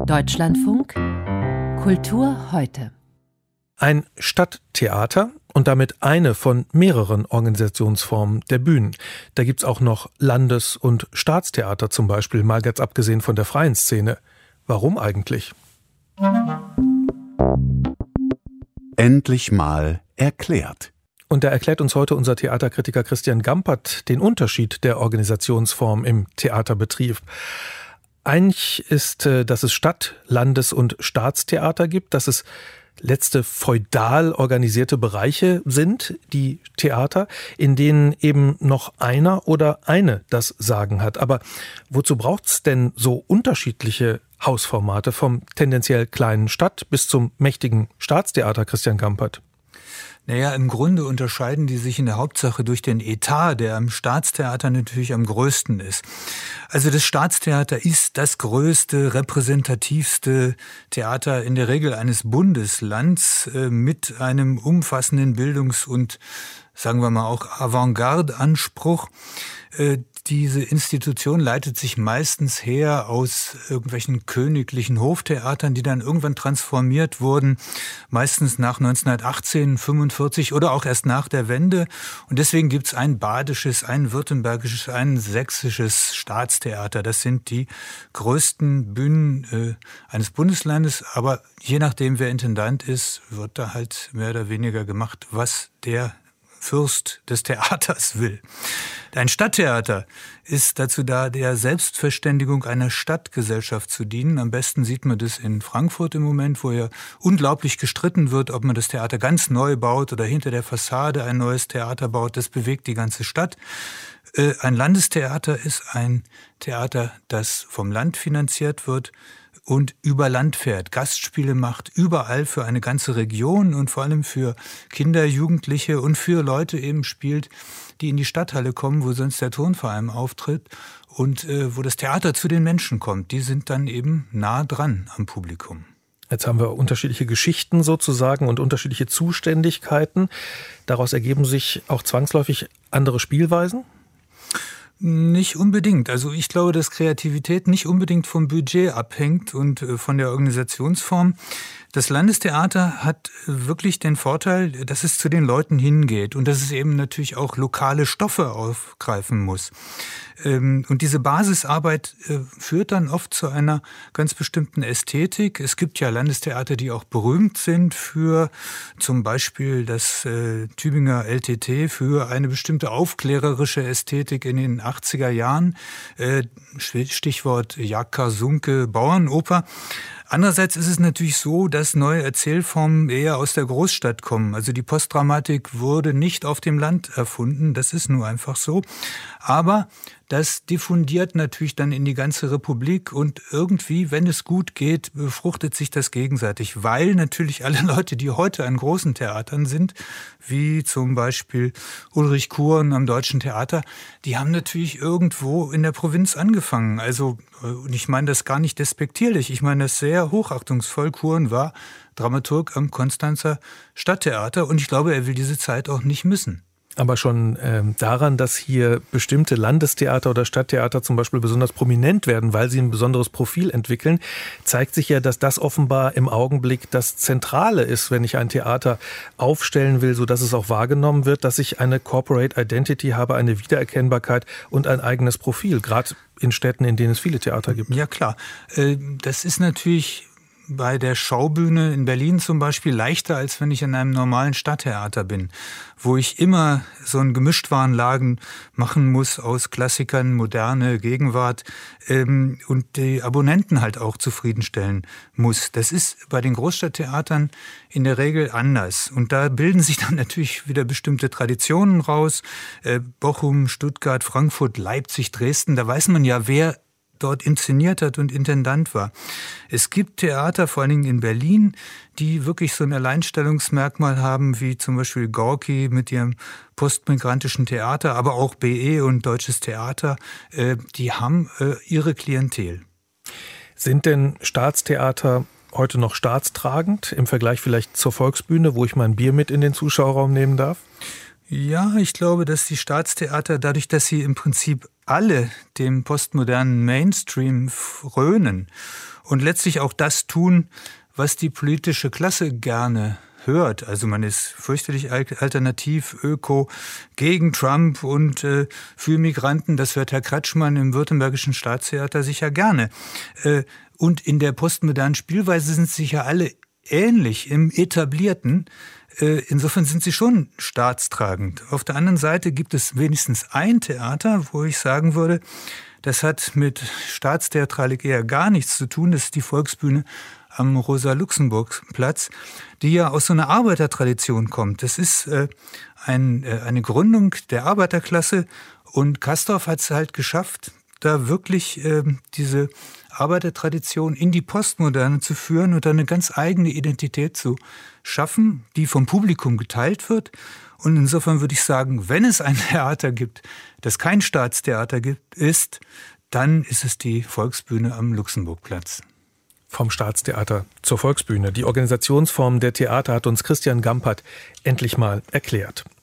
Deutschlandfunk Kultur heute. Ein Stadttheater und damit eine von mehreren Organisationsformen der Bühnen. Da gibt's auch noch Landes- und Staatstheater zum Beispiel, mal ganz abgesehen von der freien Szene. Warum eigentlich? Endlich mal erklärt. Und da erklärt uns heute unser Theaterkritiker Christian Gampert den Unterschied der Organisationsform im Theaterbetrieb. Eigentlich ist, dass es Stadt-, Landes- und Staatstheater gibt, dass es letzte feudal organisierte Bereiche sind, die Theater, in denen eben noch einer oder eine das Sagen hat. Aber wozu braucht's denn so unterschiedliche Hausformate, vom tendenziell kleinen Stadt- bis zum mächtigen Staatstheater, Christian Gampert? Naja, im Grunde unterscheiden die sich in der Hauptsache durch den Etat, der am Staatstheater natürlich am größten ist. Also das Staatstheater ist das größte, repräsentativste Theater in der Regel eines Bundeslands mit einem umfassenden Bildungs- und, sagen wir mal, auch Avantgarde-Anspruch. Diese Institution leitet sich meistens her aus irgendwelchen königlichen Hoftheatern, die dann irgendwann transformiert wurden, meistens nach 1918, 45 oder auch erst nach der Wende. Und deswegen gibt's ein badisches, ein württembergisches, ein sächsisches Staatstheater. Das sind die größten Bühnen eines Bundeslandes. Aber je nachdem, wer Intendant ist, wird da halt mehr oder weniger gemacht, was der Fürst des Theaters will. Ein Stadttheater ist dazu da, der Selbstverständigung einer Stadtgesellschaft zu dienen. Am besten sieht man das in Frankfurt im Moment, wo ja unglaublich gestritten wird, ob man das Theater ganz neu baut oder hinter der Fassade ein neues Theater baut. Das bewegt die ganze Stadt. Ein Landestheater ist ein Theater, das vom Land finanziert wird und über Land fährt, Gastspiele macht, überall für eine ganze Region und vor allem für Kinder, Jugendliche und für Leute eben spielt, die in die Stadthalle kommen, wo sonst der Turnverein auftritt und wo das Theater zu den Menschen kommt. Die sind dann eben nah dran am Publikum. Jetzt haben wir unterschiedliche Geschichten sozusagen und unterschiedliche Zuständigkeiten. Daraus ergeben sich auch zwangsläufig andere Spielweisen? Nicht unbedingt. Also ich glaube, dass Kreativität nicht unbedingt vom Budget abhängt und von der Organisationsform. Das Landestheater hat wirklich den Vorteil, dass es zu den Leuten hingeht und dass es eben natürlich auch lokale Stoffe aufgreifen muss. Und diese Basisarbeit führt dann oft zu einer ganz bestimmten Ästhetik. Es gibt ja Landestheater, die auch berühmt sind für zum Beispiel das Tübinger LTT, für eine bestimmte aufklärerische Ästhetik in den 80er Jahren. Stichwort Jaka Sunke, Bauernoper. Andererseits ist es natürlich so, dass neue Erzählformen eher aus der Großstadt kommen. Also die Postdramatik wurde nicht auf dem Land erfunden, das ist nur einfach so. Aber das diffundiert natürlich dann in die ganze Republik und irgendwie, wenn es gut geht, befruchtet sich das gegenseitig. Weil natürlich alle Leute, die heute an großen Theatern sind, wie zum Beispiel Ulrich Kuren am Deutschen Theater, die haben natürlich irgendwo in der Provinz angefangen. Also, und ich meine das gar nicht despektierlich, ich meine das sehr hochachtungsvoll. Kuren war Dramaturg am Konstanzer Stadttheater und ich glaube, er will diese Zeit auch nicht missen. Aber schon daran, dass hier bestimmte Landestheater oder Stadttheater zum Beispiel besonders prominent werden, weil sie ein besonderes Profil entwickeln, zeigt sich ja, dass das offenbar im Augenblick das Zentrale ist, wenn ich ein Theater aufstellen will, sodass es auch wahrgenommen wird, dass ich eine Corporate Identity habe, eine Wiedererkennbarkeit und ein eigenes Profil, gerade in Städten, in denen es viele Theater gibt. Ja klar, das ist natürlich bei der Schaubühne in Berlin zum Beispiel leichter, als wenn ich in einem normalen Stadttheater bin, wo ich immer so einen Gemischtwarenladen machen muss aus Klassikern, moderne Gegenwart und die Abonnenten halt auch zufriedenstellen muss. Das ist bei den Großstadttheatern in der Regel anders. Und da bilden sich dann natürlich wieder bestimmte Traditionen raus. Bochum, Stuttgart, Frankfurt, Leipzig, Dresden, da weiß man ja, wer dort inszeniert hat und Intendant war. Es gibt Theater, vor allen Dingen in Berlin, die wirklich so ein Alleinstellungsmerkmal haben, wie zum Beispiel Gorki mit ihrem postmigrantischen Theater, aber auch BE und Deutsches Theater, die haben ihre Klientel. Sind denn Staatstheater heute noch staatstragend im Vergleich vielleicht zur Volksbühne, wo ich mein Bier mit in den Zuschauerraum nehmen darf? Ja, ich glaube, dass die Staatstheater, dadurch, dass sie im Prinzip alle dem postmodernen Mainstream frönen und letztlich auch das tun, was die politische Klasse gerne hört. Also man ist fürchterlich alternativ, öko, gegen Trump und für Migranten. Das hört Herr Kretschmann im Württembergischen Staatstheater sicher gerne. Und in der postmodernen Spielweise sind sie sicher alle ähnlich im Etablierten. Insofern sind sie schon staatstragend. Auf der anderen Seite gibt es wenigstens ein Theater, wo ich sagen würde, das hat mit Staatstheatralik eher gar nichts zu tun. Das ist die Volksbühne am Rosa-Luxemburg-Platz, die ja aus so einer Arbeitertradition kommt. Das ist eine Gründung der Arbeiterklasse und Castorf hat es halt geschafft, da wirklich diese Arbeitertradition in die Postmoderne zu führen und eine ganz eigene Identität zu schaffen, die vom Publikum geteilt wird. Und insofern würde ich sagen, wenn es ein Theater gibt, das kein Staatstheater ist, dann ist es die Volksbühne am Luxemburgplatz. Vom Staatstheater zur Volksbühne. Die Organisationsform der Theater hat uns Christian Gampert endlich mal erklärt.